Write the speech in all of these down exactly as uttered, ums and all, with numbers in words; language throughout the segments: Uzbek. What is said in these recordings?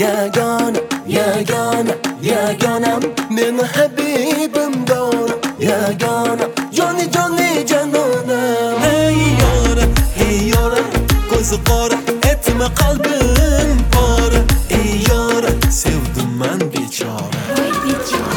Yagona, yagona, yagonam, meni habibim dona. Yagona, joni joni janonam. Hey yora, hey yora, ko'zi qora, etma qalbim pora. Ey yora, sevdim man bechora. Voy bechora.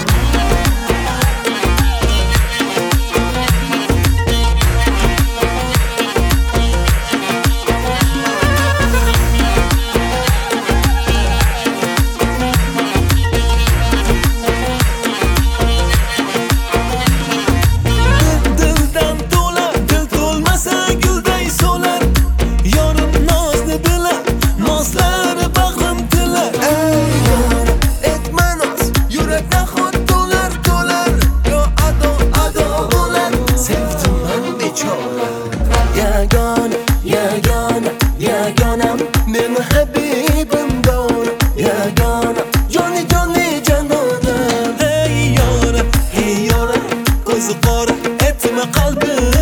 Yagona, yagona, yagonam, meni habibim dona. Yagona, joni joni janonam. Hey yora, hey yora, ko'zi qora, etma qalbim